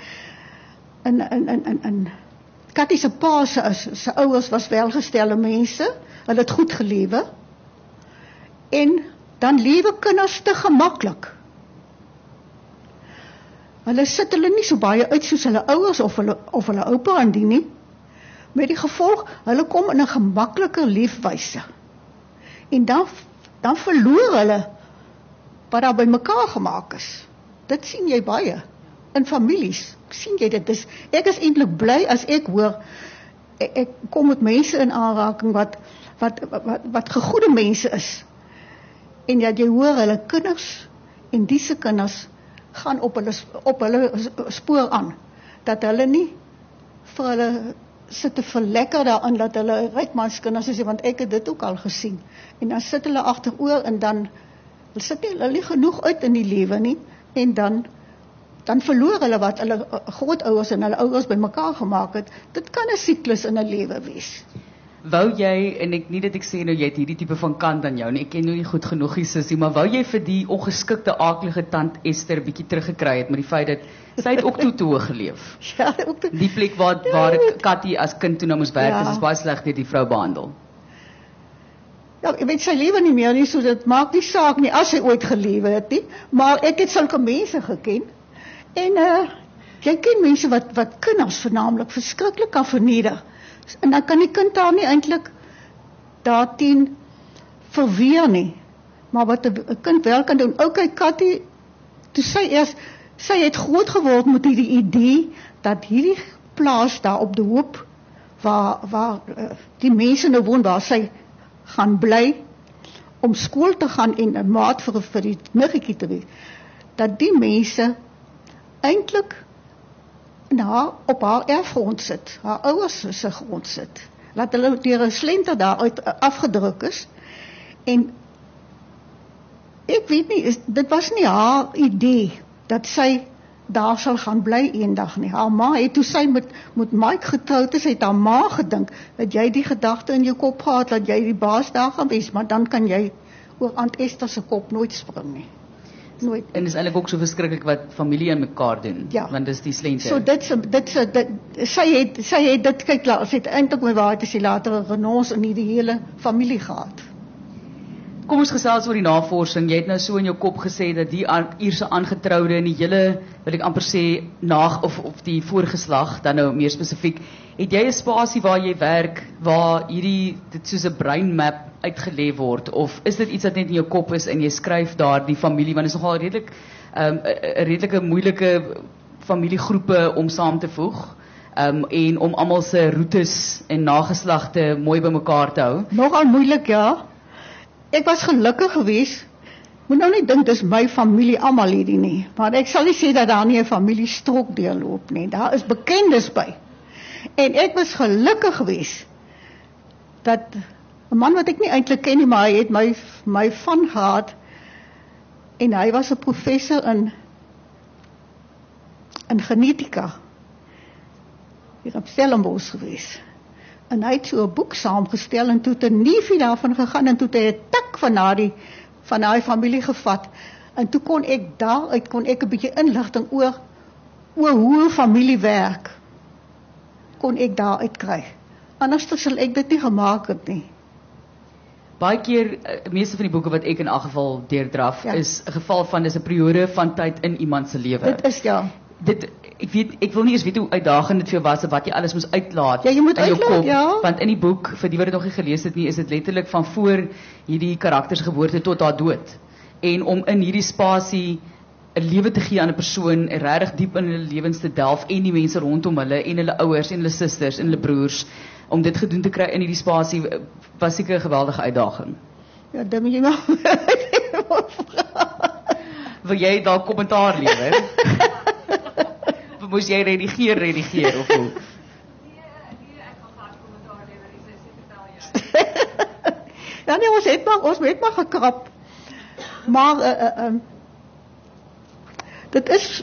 in, in, in, in, in Kattie se pa se, se ouers was welgestelde mense, hulle het goed gelewe, en dan lewe kinders te gemaklik. Hulle sit hulle nie so baie uit soos hulle ouers of hulle, of hulle oupa en die nie, met die gevolg, hulle kom in 'n gemaklike leefwyse. En dan, dan verloor hulle wat daar by mekaar gemaak is. Dit sien jy baie, in families, sien jy dit. Dis, ek is eintlik bly as ek hoor, ek, ek kom met mense in aanraking wat, wat, wat, wat gegoede mense is, en dat jy hoor hulle kinders, en diese kinders, gaan op hulle, op hulle spoor aan, dat hulle nie vir hulle sit te verlekker daarin, dat hulle rykmanskinders is, want ek het dit ook al gesien, en dan sit hulle agteroor, en dan hulle sit nie, hulle nie genoeg uit in die lewe nie, en dan dan verloor hulle wat hulle grootouers en hulle ouers bymekaar gemaak het. Dit kan 'n siklus in 'n lewe wees. Wou jy, en ek nie dat ek sê nou jy het hierdie tipe van kant aan jou nie, ek ken nou nie goed genoeg die sussie, maar wou jy vir die ongeskikte aaklige tant Esther bietjie teruggekry het met die feit dat sy het ook toe toe geleef. Ja, ook te, Die plek waar waar Kattie as kind toe nou moes werk, Ja. is, is baie sleg deur die vrou behandel. ja, ek weet sy lewe nie meer nie, so dit maak nie saak nie as sy ooit gelewe het nie, maar ek het sulke mense geken. En uh, jy ken mense wat wat kinders vernaamlik verskriklik kan verneder. En dan kan die kind daar nie eintlik daarteen verweer nie. Maar wat 'n kind wel kan doen, okay Kattie, toe sy eers, sy het groot geword met hierdie idee dat hierdie plaas daar op die Hoop, waar waar uh, die mense nou woon, waar sy gaan bly om skool te gaan en 'n maat vir vir die niggetjie te wees, dat die mense eintlik na, op haar erfgrond sit, haar ouers se grond sit. Laat hulle deur 'n slenter daar uit afgedruk is. En ek weet nie, is, dit was nie haar idee dat sy daar sal gaan bly eendag nie. Haar ma het toe sy met met Mike getroud is, het haar ma gedink dat jy die gedagte in jou kop gehad dat jy die baas daar gaan wees, maar dan kan jy oor Aunt Esther se kop nooit spring nie. Nooit. En dis eintlik ook so verskriklik wat familie aan mekaar doen, ja. Want dis die slente. So dit dit dit sy het sy het dit kyk laat, sy het eintlik met waar het sy later 'n renons in die hele familie gehad. Kom ons gesels oor die navorsing. Jy het nou so in jou kop gesê dat die Ierse aangetroude en die hele, wil ek amper sê, naag of of die voorgeslag, dan nou meer spesifiek, het jy 'n spasie waar jy werk waar hierdie dit soos 'n breinmap uitgelê word, of is dit iets wat net in jou kop is en jy skryf daar die familie, want dit is nogal redelik 'n um, redelike moeilike familiegroepe om saam te voeg. Um, en om almal se roetes en nageslagte mooi bymekaar te hou. Nogal moeilik, ja. Ek was gelukkig geweest. Moet nou nie dink dis my familie almal hierdie nie, maar ek sal nie sê dat daar nie 'n familie strok deurloop nie. Daar is bekendes by. En ek was gelukkig geweest dat 'n man wat ek nie eintlik ken nie, maar hy het my my van gehad en hy was 'n professor in in genetika. Hier op Stellenbosch geweest. En hy het so 'n boek saamgestel en toe het 'n neefie daarvan gegaan en toe het hy 'n tak van daardie van daai familie gevat. En toe kon ek daaruit kon ek 'n bietjie inligting oor oor hoe 'n familie werk. Kon ek daaruit kry. Anders sal ek dit nie gemaak het nie. Baie keer, die meeste van die boeke wat ek in elk geval deurdraf, ja. is 'n geval van dis 'n periode van tyd in iemand se lewe. Dit is ja. Dit ek weet ek wil nie eens weet hoe uitdagend dit vir jou was of wat jy alles moes uitlaat ja, jy moet in jou uitlaat, kop, ja. Want in die boek, vir die wat dit nog nie gelees het nie, is dit letterlik van voor hierdie karakters geboorte tot haar dood. En om in hierdie spasie 'n lewe te gee aan 'n persoon, regtig diep in hulle lewens te delf en die mense rondom hulle en hulle ouers en hulle susters en hulle broers, om dit gedoen te kry in hierdie spasie was seker 'n geweldige uitdaging. Ja, dan moet jy maar wil jy dalk kommentaar lewer? Moes jy redigeer, redigeer, of hoe? Nee, nee, ek gaan graag kommentaar lewer, dis sê vertel jy. Ja nee, ons het maar, ons het maar gekrap. Maar, uh, uh, um, dit is,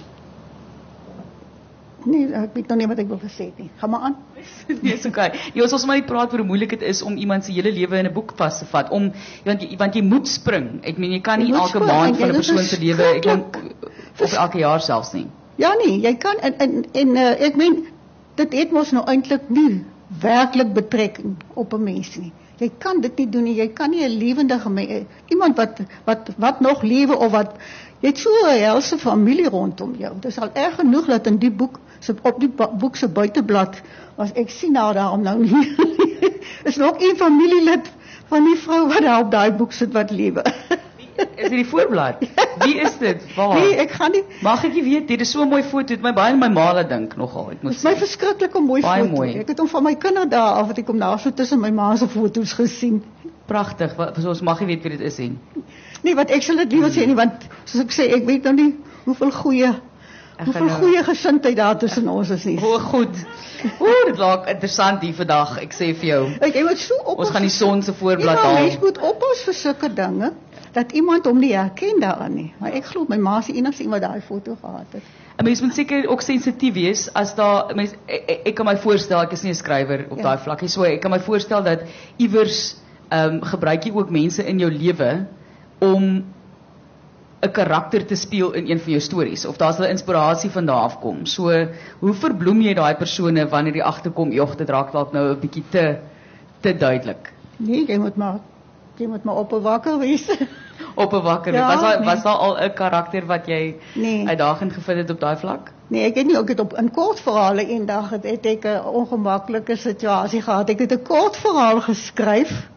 nee, ek weet nog nie wat ek wil gesê nie. Ga maar aan. Nee, is oké. Jy ons ons maar net praat oor hoe moeilik dit is om iemand se hele lewe in 'n boek vas te vat, om, want jy, want jy moet spring. Ek meen, jy kan nie elke maand van 'n persoon se lewe, ek dink, of elke jaar selfs nie. Ja nee, jy kan, en, en, en uh, ek meen, dit het mos nou eintlik nie werklik betrekking op 'n mens nie. Jy kan dit nie doen nie, jy kan nie 'n lewendige me- iemand wat, wat, wat nog lewe of wat, jy het so 'n helse familie rondom jou. Dit is al erg genoeg dat in die boek, so op die boek se buiteblad, was ek sien nou daarom nou nie, is nog een familielid van die vrou wat daar op daai boek sit wat lewe. Is dit die voorblad? Wie is dit? Waar? Nee, ek gaan nie. Mag ek nie weet, dit is so 'n mooi foto, het my baie aan my ma laat dink nogal, ek moet Dit is my sê. verskriklike mooi Baie foto. mooi. Ek het hom van my kinderdae af, wat ek hom daar so tussen my ma se foto's gesien. Pragtig, wat ons mag nie weet wie dit is nie. Nee, wat ek sal dit nie wil sê nie, want soos ek sê, ek weet nou nie hoeveel goeie, Ek hoeveel gaan nou- goeie gesindheid daar tussen ons is nie. O, goed. O, dit laat interessant hier vandag, ek sê vir jou. Ek jy moet so op. Ons gaan die son se voorblad Ja, haal. mens moet oppas vir sulke dinge dat iemand hom nie herken daarin nie. Maar ek glo my ma se enigste iemand daai foto gehad het. 'n Mens moet seker ook sensitief wees as daar mens ek, ek, ek kan my voorstel, ek is nie 'n skrywer op Ja. daai vlak nie, so ek kan my voorstel dat iewers ehm um, gebruik jy ook mense in jou lewe om 'n karakter te speel in een van jou stories of daar's 'n inspirasie van daar afkom. So hoe verbloem jy daai persone wanneer jy agterkom, jog, dit raak dalk nou 'n bietjie te te duidelik. Nee, jy moet maar jy moet maar op 'n wakker wees. Op 'n wakker. Ja, was daar nee. was daar al 'n karakter wat jy Nee. uitdagend gevind het op daai vlak? Nee, ek het nie ook het op in kort verhale eendag het, het ek 'n ongemaklike situasie gehad. Ek het 'n kort verhaal geskryf.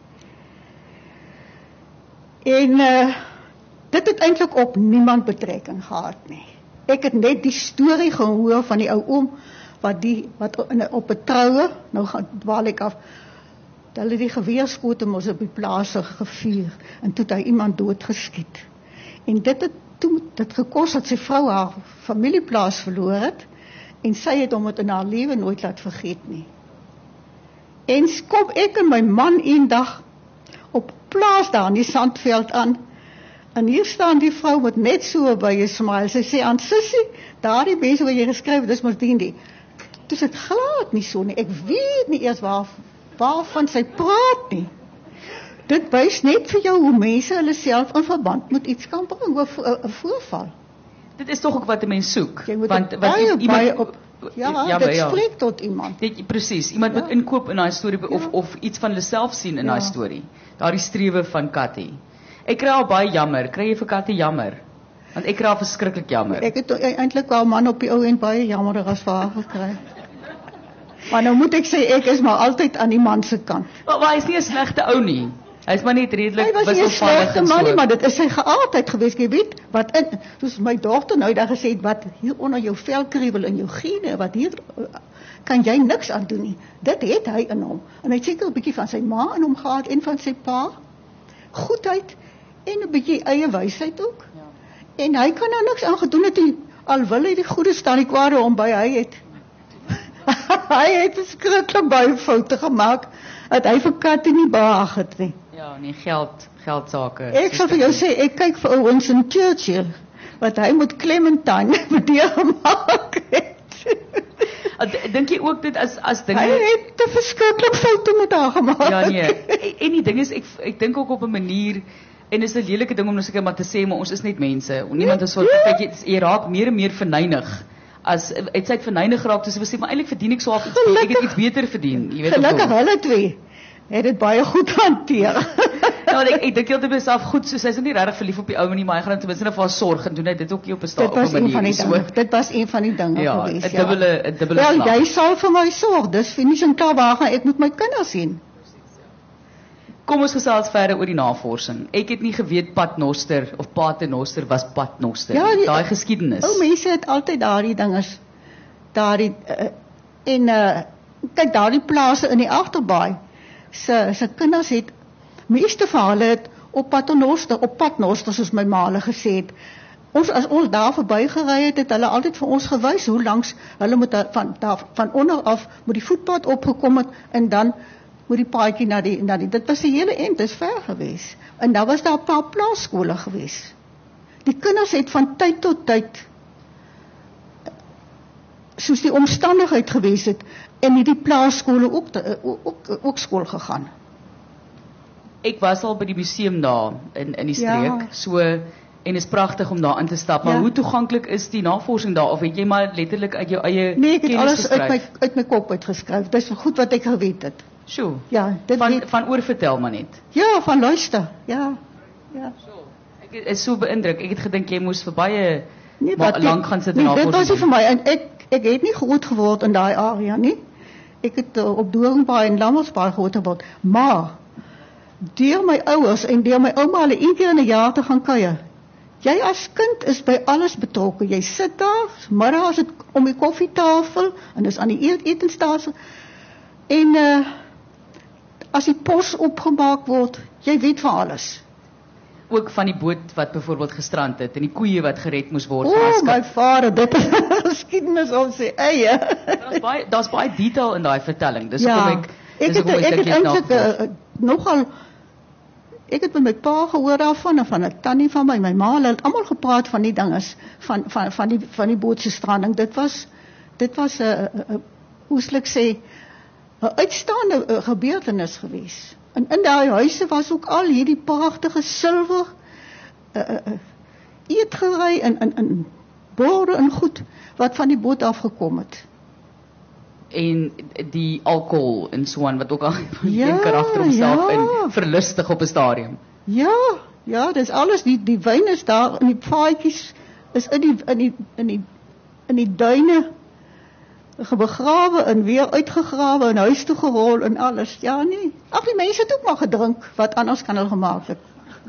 En uh, dit het eintlik op niemand betrekking gehad nie. Ek het net die storie gehoor van die ou oom wat die wat in, op 'n troue, nou gaan dwaal ek af. Hulle die geweerskote mos op die plaas gevier en toe het hy iemand doodgeskiet. En dit het toe dit gekos dat sy vrou haar familieplaas verloor het En sy het hom dit in haar lewe nooit laat vergeet nie. En kom ek en my man een dag op plaas daar in die sandveld aan. En hier staan die vrou met net so by 'n smile. Sy sê aan sussie, daardie mense wat jy geskryf het, dis Martini. Toe sê dit glad nie so nie. Ek weet nie eers waar waarvan sy praat nie. Dit wys net vir jou hoe mense hulle self in verband met iets kan bring, 'n voorval. Dit is tog ook wat 'n mens soek. Jy moet want baie, want iemand baie op ja, ja, dit ja. spreek tot iemand. Dit presies. Iemand Ja. moet inkoop in daai storie of Ja. of iets van hulle self sien in Ja. daai storie. Daardie strewe van Katty. Ek kry al baie jammer. Kry jy vir Katty jammer? Want ek kry al verskriklik jammer. Ek het e- eintlik wel man op die ou en baie jammer as vir haar gekry. Maar nou moet ek sê ek is maar altyd aan die man se kant. Maar, maar hy is nie 'n slegte ou nie. Hy is maar net redelik Hy was nie 'n wisselvallig slegte en man nie, so. maar dit is sy geaardheid geweest, jy weet, wat in soos my dogter nou daar gesê het, wat hier onder jou velkriebel in jou gene, wat hier uh, kan jy niks aan doen nie. Dit het hy in hom. En hy het seker 'n bietjie van sy ma in hom gehad en van sy pa. Goedheid en 'n bietjie eie wysheid ook. Ja. En hy kan nou niks aan gedoen het nie, al wil hy die goeie staan die kwade om by hy het. Hy het verskriklik baie foute gemaak dat hy vir Katty nie behaag het nie. Ja, nee, geld, geldsake. Ek sal vir jou sê, ek kyk vir ou Winston Churchill, wat hy met Clementine gemaak het. Dink jy ook dit as as dinge Hy het te verskriklik foute met haar gemaak. Ja nee. En, en die ding is ek ek dink ook op 'n manier en is 'n lelike ding om nou seker maar te sê, maar ons is net mense. Niemand is so kyk jy, jy raak meer en meer verneig. As het sy het verneig geraak, dus sy sê maar eintlik verdien ek so half iets, ek het iets beter verdien, jy weet. Gelukkig hulle twee het dit baie goed hanteer. Ja, ek ek dink jy het myself goed, so sy's nie regtig verlief op die ou manie, maar hy gaan ten minste net vir haar sorg en doen hy dit ook nie op 'n sta op 'n manier. Dit was een van die so. dinge. Dit was een van die dinge Ja, geweest. 'n dubbele 'n dubbele Wel, slag. jy sal vir my sorg. Dis finies en klaar, waar gaan ek met my kinders sien? Kom ons gesels verder oor die navorsing. Ek het nie geweet Paternoster of Paternoster was Paternoster. Ja, die- daai geskiedenis. Ou mense het altyd daardie dinges daardie uh, en uh, kyk daardie plase in die agterbaai. Se se kinders het meeste van hulle het op Paternoster, op Paternoster soos my ma hulle gesê het. Ons as ons daar verbygery het, het hulle altyd vir ons gewys hoe langs hulle moet daar, van daar van onder af met die voetpad opgekom het en dan met die paadjie na die na die dit was 'n hele end, dit is ver gewees. En daar was daar 'n paar plaaskole gewees. Die kinders het van tyd tot tyd soos die omstandigheid gewees het en hierdie plaaskole ook te, ook, ook ook skool gegaan. Ek was al by die museum daar in in die streek, Ja. so en is pragtig om daar in te stap, maar Ja. hoe toeganklik is die navorsing daar of het jy maar letterlik uit jou eie Nee, ek het kennis alles uit my geskryf? uit my kop uitgeskryf. Dis goed wat ek geweet het. Sjoe. Ja, dit Van weet, van oor vertel maar net. ja, van luister. Ja. Ja. Ek is so beïndruk. Ek het gedink jy moes vir baie Nee, maar wat lank ek- gaan sit nee, en dit was navorsing nie vir my en ek ek het nie groot geword in daai area nie. Ek het uh, op Doringbaai en Lammersbaai groot geword, maar deur my ouers en deur my ouma hulle een keer in 'n jaar te gaan kuier. Jy as kind is by alles betrokke. Jy sit daar, middag is dit om die koffietafel en dis aan die eet etenstafel. En uh as die pos opgemaak word, jy weet van alles. ook van die boot wat byvoorbeeld gestrand het en die koeie wat gered moes word O, van oh, my skip. vader, dit is geskiedenis op sy eie. Daar's baie daar's baie detail in daai vertelling. Dis Ja, hoekom ek ek dis het hoekom ek dink het jy het eintlik nagevors. uh, nogal ek het met my pa gehoor daarvan en van 'n tannie van my, my ma, hulle het almal gepraat van die dinges van van van die van die boot se stranding. Dit was dit was 'n uh, uh, hoe sal ek sê 'n uitstaande uh, gebeurtenis geweest. En in daai huise was ook al hierdie pragtige silwer uh, uh, uh, eetgerei en in in borde en goed wat van die boot af gekom het. En die alkohol en so aan wat ook al Ja, een karakter homself ja. in verlustig op 'n stadium. Ja, ja, dis alles die die wyn is daar in die paadjies is in die in die in die in die duine begrawe en weer uitgegrawe en huis toe gerol en alles. Ja, nee. Ag die mense het ook maar gedrink wat anders kan hulle gemaak het.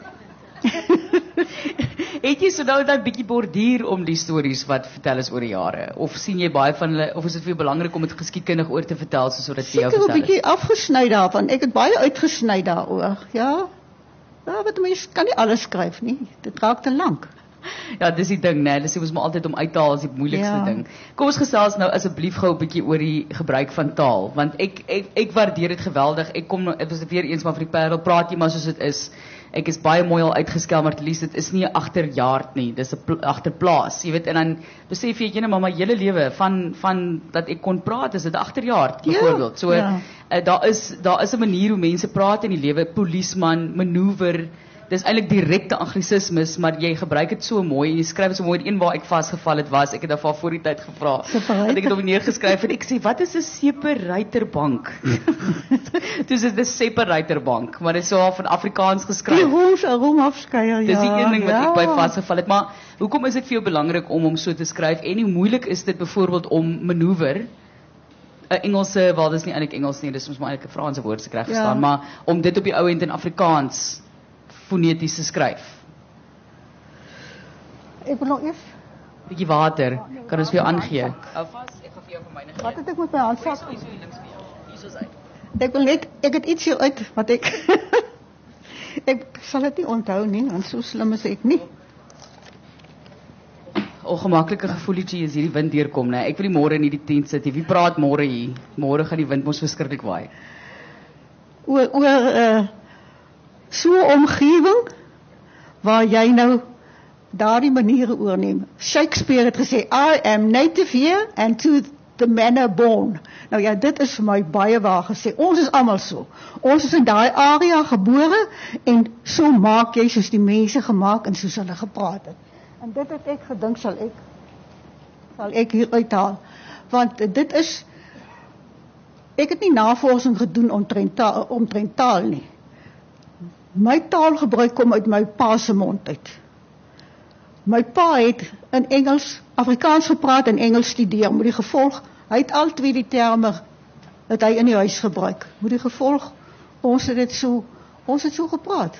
Het jy so nou dan bietjie borduur om die stories wat vertel is oor die jare of sien jy baie van hulle of is dit vir jou belangrik om dit geskiedkundig oor te vertel soos wat dit vir jou Seker 'n vertel is? bietjie afgesny daarvan. Ek het baie uitgesny daaroor. Ja. Ja, wat mense kan nie alles skryf nie. Dit raak te lank. Ja, dis die ding, né? Dis ons moet altyd om uit te haal is die moeilikste Ja. ding. Kom ons gesels nou asseblief gou 'n bietjie oor die gebruik van taal, want ek ek ek waardeer dit geweldig. Ek kom nou, dit was weer eens maar vir die Parel, praat jy maar soos dit is. Ek is baie mooi al uitgeskel, maar Lies, dit is nie 'n agterjaard nie, dis 'n pl agterplaas, jy weet, en dan besef jy, jy nou, maar my hele lewe van van dat ek kon praat, is dit agterjaard byvoorbeeld. So ja. uh, daar is daar is 'n manier hoe mense praat in die lewe, polisman, manoeuvre. Dis eintlik direkte anglisismes, maar jy gebruik dit so mooi en jy skryf dit so mooi. Die een waar ek vasgeval het was, ek het daarvan voor die tyd gevra. Separuiter. Dat ek het op neergeskryf en ek sê, wat is 'n separuiterbank? Dis is 'n separuiterbank, maar dit is so half in Afrikaans Die geskryf. roos, 'n roomafskeier, ja. Dis die een ding wat ja. ek by vasgeval het, maar hoekom is dit vir jou belangrik om hom so te skryf en hoe moeilik is dit byvoorbeeld om manoeuvre 'n Engelse, wel dis nie eintlik Engels nie, dis ons maar eintlik 'n Franse woord se reg verstaan, Ja. maar om dit op die ou end in Afrikaans foneties te skryf. Ek wil nog eers, Bietjie water, kan ons vir jou aangee? Hou vas, ek gaan vir jou van myne gee. wat het ek met my handsak? Hier is links vir jou. Hier is hy. Ek wil net, ek het iets hier uit, wat ek, ek sal dit nie onthou nie, want so slim is ek nie. Ongemaklike gevoelletjie is hierdie wind deurkom, né? Ek wil nie môre in hierdie tent sit nie. Wie praat môre hier? Môre gaan die wind mos verskriklik waai. Oor, oor uh, so 'n omgewing, waar jy nou daardie maniere oorneem. Shakespeare het gesê, I am native here and to the manner born. Nou ja, dit is vir my baie waar gesê. Ons is almal so. Ons is in daai area gebore en so maak jy soos die mense gemaak en soos hulle gepraat het. En dit het ek gedink sal ek sal ek hier uithaal. Want dit is, ek het nie navorsing gedoen omtrent taal, omtrent taal nie. My taalgebruik kom uit my pa se mond uit. My pa het in Engels, Afrikaans gepraat en Engels studeer, met die gevolg, hy het al twee die terme dat hy in die huis gebruik. Met die gevolg, ons het dit so, ons het so gepraat.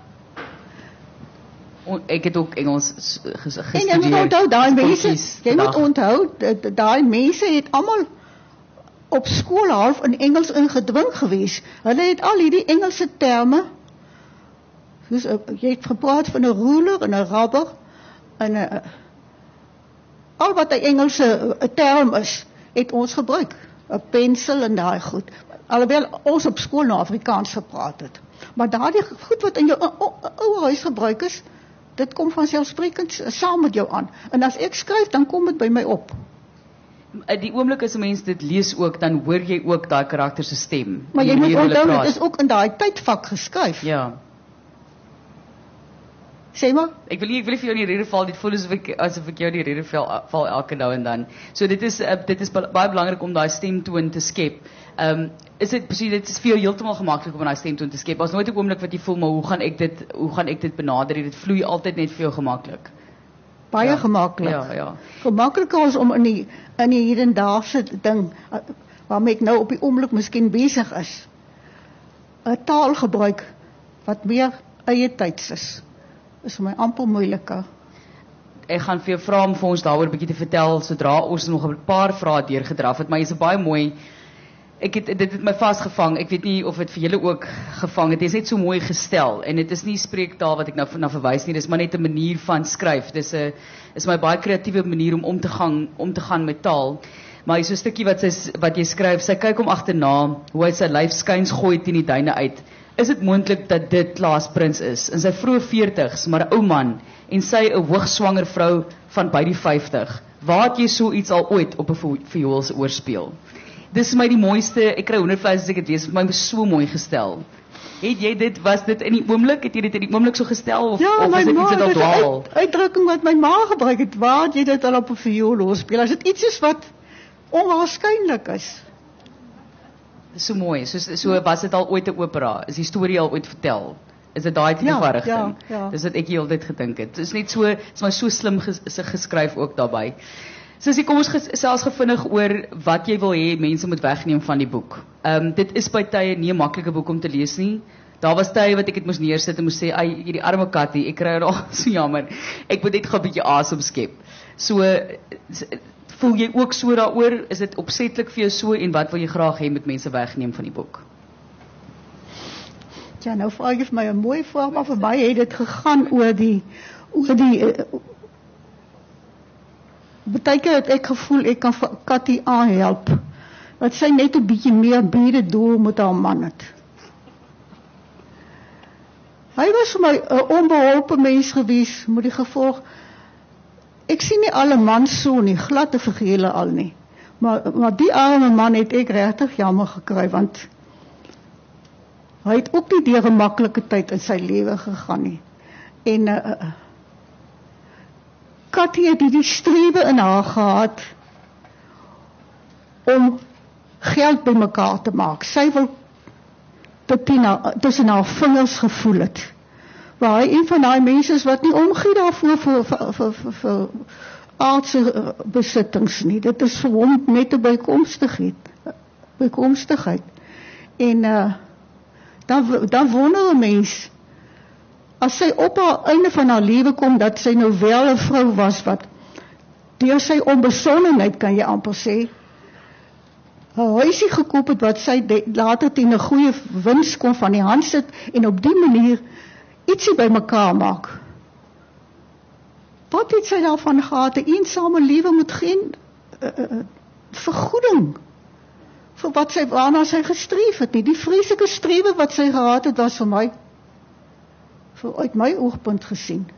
O, ek het ook Engels s- ges- En gestudeer. jy moet onthou, daai mense, Skotties jy moet vandag. onthou, d- d- daai mense het almal op skool half in Engels ingedwing gewees. Hulle het al hierdie Engelse terme, soos, uh, jy het gepraat van 'n ruler en 'n rubber, en 'n uh, al wat 'n Engelse uh, term is, het ons gebruik. 'n Pensel en daai goed. Alhoewel ons op skool nou Afrikaans gepraat het. Maar daardie goed wat in jou ou- ou- ou huis gebruik is, dit kom vanselfsprekend s- saam met jou aan. En as ek skryf, dan kom dit by my op. Uh, Die oomblik as 'n mens dit lees ook, dan hoor jy ook daai karakter se stem. Maar en jy die moet manier hoe hulle onthou, praat. dit is ook in daai tydvak geskryf. Ja. Sê maar, Ek wil nie, ek wil nie vir jou in die rede val, dit voel asof ek asof ek jou in die rede val, val elke nou en dan. So dit is uh, dit is ba- baie belangrik om daai stemtoon te skep. Ehm um, is dit presies, dit is vir jou heeltemal gemaklik om daai stemtoon te skep. Daar's nooit 'n oomblik wat jy voel, maar hoe gaan ek dit hoe gaan ek dit benader? Dit vloei altyd net vir jou gemaklik. baie Ja. gemaklik. Ja, ja. Gemakliker is om in die in die hedendaagse ding uh, waarmee ek nou op die oomblik miskien besig is, 'n taal gebruik wat meer eie tyds is. Is vir my amper moeiliker. Ek gaan vir jou vra om vir ons daaroor 'n bietjie te vertel sodra ons nog 'n paar vrae deurgedraf het, maar jy's 'n baie mooi ek het dit het my vasgevang. Ek weet nie of dit vir julle ook gevang het. Dit is net so mooi gestel en dit is nie spreektaal wat ek nou na verwys nie. Dis maar net 'n manier van skryf. Dis 'n is my baie kreatiewe manier om om te gaan om te gaan met taal. Maar hier's so 'n stukkie wat sy wat jy skryf. Sy kyk hom agterna hoe hy sy lyf skuins gooi teen die duine uit. Is dit moontlik dat dit Klaas Prins is in sy vroeë veertigs, maar 'n ou man en sy 'n hoogswanger vrou van by die vyftig? Waar het jy so iets al ooit op 'n vo- viool se oorspeel? Dis vir my die mooiste, ek kry hoendervleis as ek dit lees, vir my so mooi gestel. Het jy dit, was dit in die oomblik, het jy dit in die oomblik so gestel, of, Ja, of my is dit ma, iets wat al dit is 'n dwaal? uit, uitdrukking wat my ma gebruik het. Waar het jy dit al op 'n viool speel? As dit iets is wat onwaarskynlik is. Dis so mooi, so, so was dit al ooit 'n opera, is die storie al ooit vertel? Is dit daai tipe Ja, van rigting? ja, ja. Dis wat ek die hele tyd gedink het. Dit is net so, dit is maar so slim ges, geskryf ook daarbey. Sussie, kom ons gesels gevinnig oor wat jy wil hê mense moet wegneem van die boek. Ehm um, dit is by tye nie 'n maklike boek om te lees nie. Daar was tye wat ek dit moes neersit en moes sê, "Ai, hierdie arme kattie, ek kry haar al so jammer. Ek moet net gou 'n bietjie asem skep." So s- voel jy ook so daaroor? Is dit opsetlik vir jou so en wat wil jy graag hê met mense wegneem van die boek? Ja, nou vra jy vir my 'n mooi vraag, maar vir my het dit gegaan oor die oor die uh, Baie keer het ek gevoel ek kan vir Katty aanhelp. Dat sy net 'n bietjie meer mededoel met haar man het. Hy was vir my 'n onbeholpe mens gewees met die gevolg. Ek sien nie alle mans so nie, glad te vergele al nie. Maar maar die arme man het ek regtig jammer gekry want hy het ook nie deur 'n maklike tyd in sy lewe gegaan nie. En uh, Katty het die strewe in haar gehad om geld bymekaar te maak. Sy wil dit tussen haar vingers gevoel het. Waar hy een van die mense is wat nie omgee daarvoor vir, vir, vir, vir, vir aardse besittings nie. Dit is vir hom net 'n bykomstigheid. bykomstigheid. En uh, dan, dan wonder 'n mens, as sy op haar einde van haar lewe kom, dat sy nou wel 'n vrou was wat deur sy onbesonnenheid, kan jy amper sê, 'n huisie gekoop het wat sy de, later teen 'n goeie wins kon van die hand sit en op die manier ietsie by mekaar maak. Wat het sy daarvan gehad? 'n eensame lewe met geen uh, uh, vergoeding vir wat sy, waarna sy gestreef het nie. Die vreeslike strewe wat sy gehad het, was vir my, vir uit my oogpunt gesien.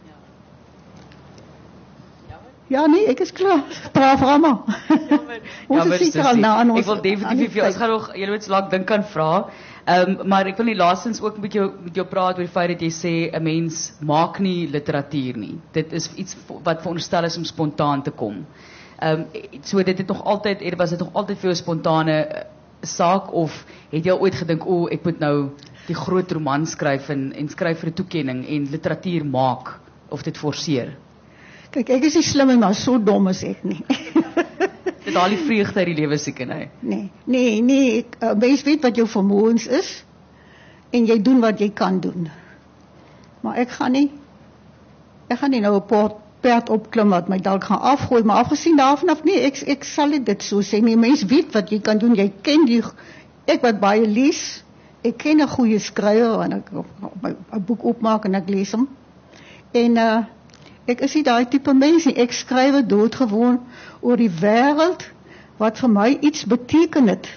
Ja, nee, ek is klaar. Braaf, Rama. Ons is seker al na aan ons. Ek wil definitief vir jou, ons gaan nog, jy weet, so lank dink kan vra. Um, maar ek wil nie laastens ook met jou, met jou praat oor die feit dat jy sê, 'n mens maak nie literatuur nie. Dit is iets wat veronderstel is om spontaan te kom. Um, so dit het nog altyd, er was dit nog altyd vir jou spontane uh, saak, of het jy al ooit gedink, o, ek moet nou die groot roman skryf en, en skryf vir 'n toekenning en literatuur maak, of dit forceer? Kyk, ek is nie slim en maar so dom is ek nie. Dit al die vreugde uit die lewe seker, nee. Nee, nee, nee, ek, uh, mens weet wat jou vermoëns is, en jy doen wat jy kan doen. Maar ek gaan nie, ek gaan nie nou 'n perd opklim wat my dalk gaan afgooi, maar afgesien daarvan af, nee, ek, ek sal nie dit so sê nie. Mens weet wat jy kan doen, jy ken die, ek wat baie lees, ek ken 'n goeie skrywer, en ek my 'n boek opmaak en ek lees hom. En uh, ek is nie daai tipe mens nie, ek skryf doodgewoon oor die wêreld wat vir my iets beteken het.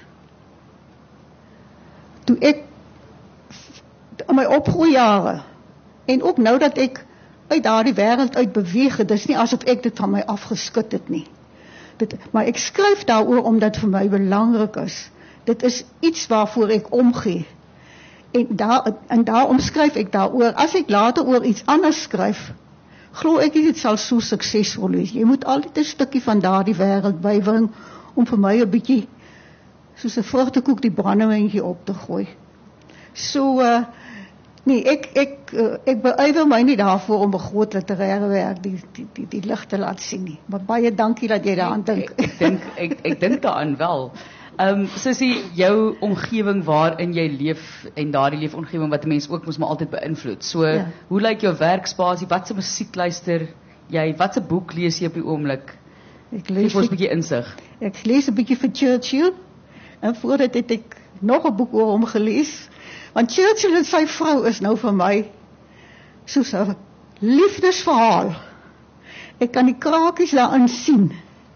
Toe ek in my opgroeijare, en ook nou dat ek uit daardie wêreld uit beweeg het, dis nie asof ek dit van my afgeskit het nie. Dit, maar ek skryf daaroor omdat vir my belangrik is. Dit is iets waarvoor ek omgee. En, daar, en daarom skryf ek daaroor. As ek later oor iets anders skryf, glo ek nie dit sal so suksesvol wees. Jy moet altyd 'n stukkie van daardie wêreld bybring om vir my 'n bietjie soos 'n vrugtekoek die brandewyntjie op te gooi. So uh, nee, ek ek uh, ek beywer my nie daarvoor om 'n groot literêre werk die die die, die lig te laat sien nie. Maar baie dankie dat jy daaraan dink. Ek dink ek ek dink daaraan wel. Ehm um, Sussie, jou omgewing waarin jy leef en daardie leefomgewing wat 'n mens ook mos maar altyd beïnvloed. So, ja. Hoe lyk jou werkspasie? Wat se musiek luister jy? Wat se boek lees jy op die oomblik? Ek lees 'n bietjie insig. Ek lees 'n bietjie vir Churchill. En voordat het ek nog 'n boek oor hom gelees. Want Churchill en sy vrou is nou vir my soos 'n liefdesverhaal. Ek kan die krakies daarin sien.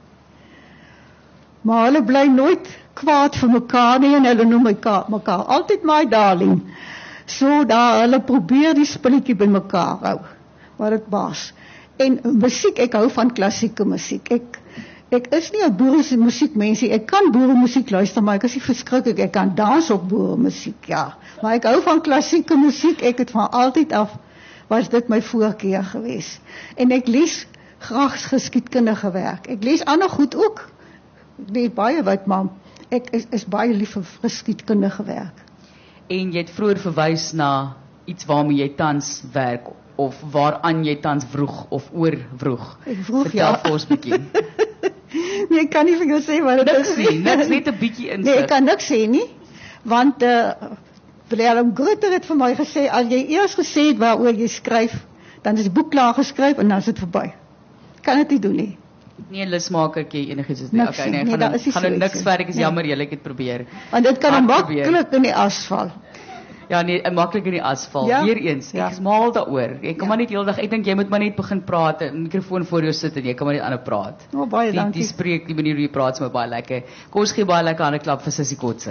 Maar hulle bly nooit kwaad vir mekaar nie, en hulle noem mekaar, mekaar altyd my darling. So daar hulle probeer die spulletjie by mekaar hou, maar dit baas. En musiek, ek hou van klassieke musiek. Ek ek is nie 'n boere musiekmensie. Ek kan boere musiek luister, maar ek is nie verskriklik. Ek kan dans op boere musiek, ja. Maar ek hou van klassieke musiek. Ek het van altyd af was dit my voorkeur geweest. En ek lees graag geskiedkundige werk. Ek lees ander goed ook. Ek weet baie wat, maar ek is, is baie lief vir geskiedkundige werk. En jy het vroeër verwys na iets waarmee jy tans werk, of waaraan jy tans vroeg, of oorvroeg. Ek vroeg, Vertel ja. vir ons bietjie. Nee, ek kan nie vir jou sê wat dit Niks is. nie, niks, net 'n bietjie insig. Nee, ek kan niks sê nie, want uh, Willem Grutter het vir my gesê, as jy eers gesê het waaroor jy skryf, dan is die boek klaar geskryf en dan is dit verby. Kan dit nie doen nie. Nee, 'n lusmakertjie enigiets is nie. Niks Okay, nie. nee, Nee, gaan daar nou- is nie gaan nou so niks iets. ver, ek is Nee. jammer julle, ek het probeer. Want dit kan Hard maklik in die as val. Ja nee, maklik in die asfalt. Ja. Weer eens, ek Ja. is mal daaroor. Ek kan Ja. maar net heeldag, ek dink jy moet maar net begin praat, 'n mikrofoon voor jou sit en jy kan maar net aanhou praat. Oh, baie die, dankie. die spreek, die manier hoe jy praat is my baie lekker. Kom ons gee baie lekker aan 'n klap vir Sissie Kotse.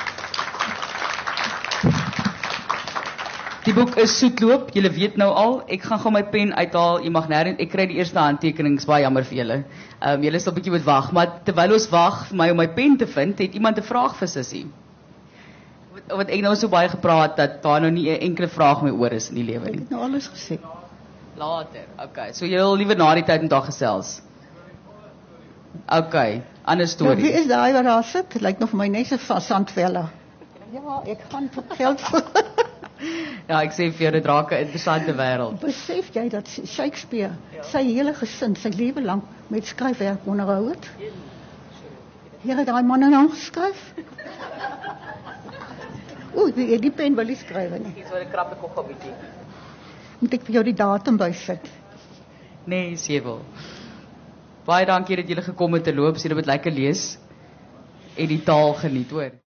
Die boek is Soetloop, julle weet nou al, ek gaan gou my pen uithaal, jy mag nêrens, ek kry die eerste handtekenings, baie jammer vir julle. Ehm um, julle sal 'n bietjie moet wag, maar terwyl ons wag vir my om my pen te vind, het iemand 'n vraag vir Sissie. Wat, wat ek nou so baie gepraat dat daar nou nie 'n enkele vraag my oor is in die lewe Ek nie. het nou alles gesê. Later, okay. So jy wil liewer na die tyd met haar gesels. Okay, ander Nou, wie storie. is daai wat daar sit? Dit lyk nog vir my net so van Sandvella. Ja, ek gaan vir geld vir. Ja, ek sê vir jou, dit raak 'n interessante wêreld. Besef jy dat Shakespeare sy hele gesin, sy lewe lank met skryfwerk onderhou het? Hier het daai man nou geskryf. Oeh, die, die pen wil nie skryf nie. Dis so 'n krappe kog 'n bietjie. Moet ek vir jou die datum bysit? Nee, jy wil. Baie dankie dat julle gekom het te loop, sien dit lekker lees en die taal geniet, hoor.